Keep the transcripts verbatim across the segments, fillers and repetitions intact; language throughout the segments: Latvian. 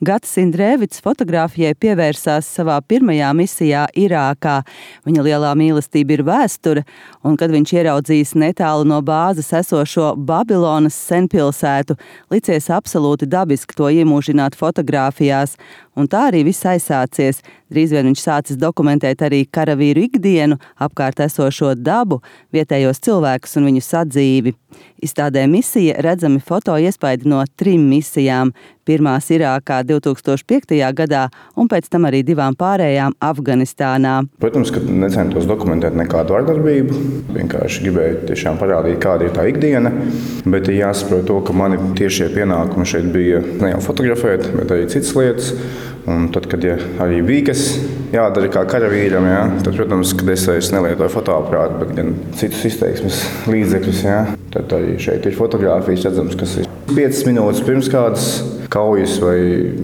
Gatis Indrēvits fotogrāfijai pievērsās savā pirmajā misijā Irākā. Viņa lielā mīlestība ir vēsture, un kad viņš ieraudzījis netālu no bāzes esošo Babilonas senpilsētu, licies absolūti dabiski to iemūžināt fotogrāfijās. Un tā arī viss aizsācies. Drīz vien viņš sācis dokumentēt arī karavīru ikdienu, apkārt esošo dabu, vietējos cilvēkus un viņu sadzīvi. Izstādē Misija redzami foto iespaidi no trim misijām. Pirmās Irākā divtūkstoš piektajā gadā un pēc tam arī divām pārējām Afganistānā. Protams, ka necentos dokumentēt nekādu vardarbību. Vienkārši gribēju tiešām parādīt, kāda ir tā ikdiena. Bet jāsaprot to, ka mani tiešie pienākumi šeit bija ne jau fotografēt, bet arī citas lietas. Un tad, kad ja arī bija kas jādara kā karavīram, ja, tad, protams, kad es vairs nelietoju fotoaparātu, bet gan citus izteiksmes līdzekļus, ja, tad arī šeit ir fotogrāfijas redzams, kas ir piecas minūtes pirms kādas kaujas vai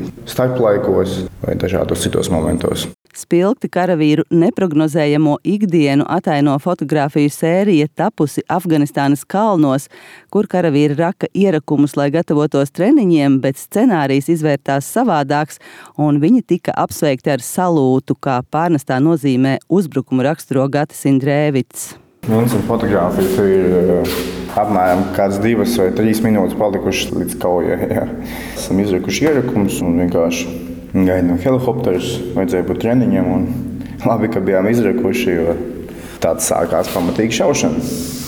starplaikos vai dažādos citos momentos. Spilgti karavīru neprognozējamo ikdienu ataino fotogrāfiju sērija tapusi Afganistānas kalnos, kur karavīri raka ierakumus, lai gatavotos treniņiem, bet scenārijs izvērtās savādāks, un viņi tika apsveikti ar salūtu, kā pārnestā nozīmē uzbrukumu raksturo Gatis Indrēvits. Mums un fotogrāfijas ir apmēram kāds divas vai trīs minūtes palikušas līdz kaujai. Ja. Esam izrakuši ierakumus un vienkārši gaidām helikopterus, vajadzēja būt treniņiem, un labi, ka bijām izrakuši, jo tāds sākās pamatīgi šaušana.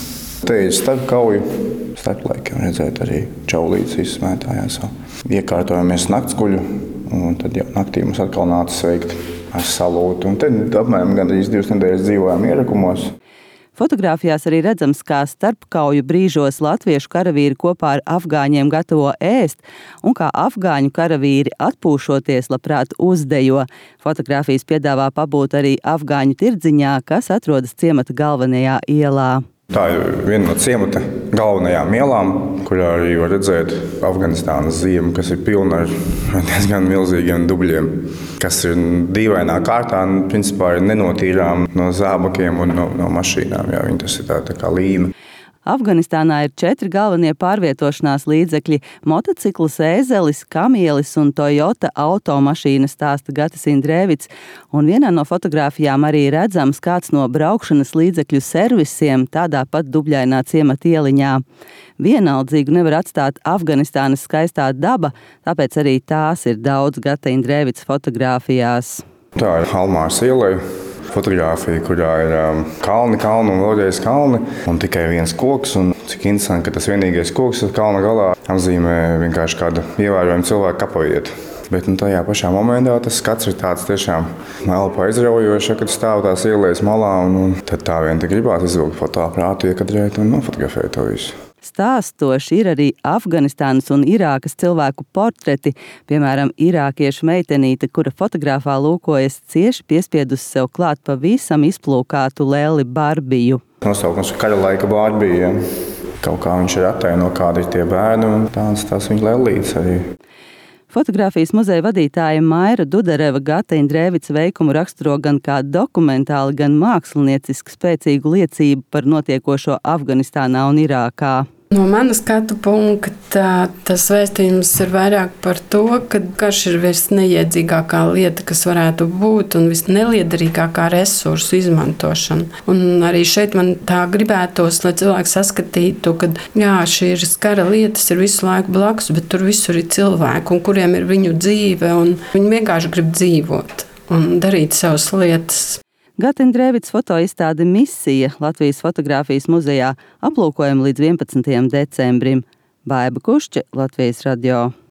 Te ir starp kauju, starp laikiem redzēt arī čaulītes izsmētājās. Iekārtojamies naktsguļu, un tad jau naktī mums atkal nāca sveikt ar salūtu. Un te apmēram gandrīz divas nedēļas dzīvojām ierakumos. Fotogrāfijās arī redzams, kā starpkauju brīžos latviešu karavīri kopā ar afgāņiem gatavo ēst un kā afgāņu karavīri atpūšoties labprāt uzdejo. Fotogrāfijas piedāvā pabūt arī afgāņu tirdziņā, kas atrodas ciemata galvenajā ielā. Tā ir viena no ciemata galvenajām ielām, kurā arī var redzēt Afganistānas ziemu, kas ir pilna ar diezgan milzīgiem dubļiem, kas ir dīvainā kārtā, principā ir nenotīrām no zābakiem un no, no mašīnām. Jā, viņi tas ir tā, tā kā līme. Afganistānā ir četri galvenie pārvietošanās līdzekļi – motocikls, ēzelis, kamielis un Toyota automašīna, stāsta Gatis Indrēvits. Un vienā no fotogrāfijām arī redzams kāds no braukšanas līdzekļu servisiem tādā pat dubļainā ciemata ieliņā. Vienaldzīgu nevar atstāt Afganistānas skaistā daba, tāpēc arī tās ir daudz Gata Indrēvits fotogrāfijās. Tā ir Almāras ielai. Fotogrāfija, kurā ir um, kalni, kalni un vēlreiz kalni, un tikai viens koks. Un cik interesanti, ka tas vienīgais koks ar kalna galā apzīmē vienkārši kādu ievērojumu cilvēku kapavietu. Bet nu, tajā pašā momentā tas skats ir tāds tiešām elpa aizraujošs, kad stāv tās ielas malā, un, un tad tā vien te gribās izvilkt fotoaparātu, iekadrēt un nofotografēt to visu. Stāstoši ir arī Afganistānas un Irākas cilvēku portreti, piemēram, irākiešu meitenīte, kura fotogrāfā lūkojas cieši piespiedusi sev klāt pavisam izplūkātu lēli Barbiju. Nosaukums kara laika Barbija. Kaut kā viņš ir attaino, kādi ir tie bērni, un tās, tās viņa lēlītes arī. Fotogrāfijas muzeja vadītāja Maira Dudareva Gata Indrēvits veikumu raksturo gan kā dokumentāli, gan mākslinieciski spēcīgu liecību par notiekošo Afganistānā un Irākā. No manas skatu punkta tas vēstījums ir vairāk par to, ka karš ir visneiedzīgākā lieta, kas varētu būt, un visneliederīgākā resursu izmantošana. Un arī šeit man tā gribētos, lai cilvēki saskatītu, ka jā, šī ir kara lietas, ir visu laiku blakus, bet tur visur ir cilvēki, un kuriem ir viņu dzīve, un viņi vienkārši grib dzīvot un darīt savas lietas. Gata Indrēvits fotoizstāde Misija Latvijas fotogrāfijas muzejā aplūkojama līdz vienpadsmitajam decembrim. Baiba Kušķe, Latvijas radio.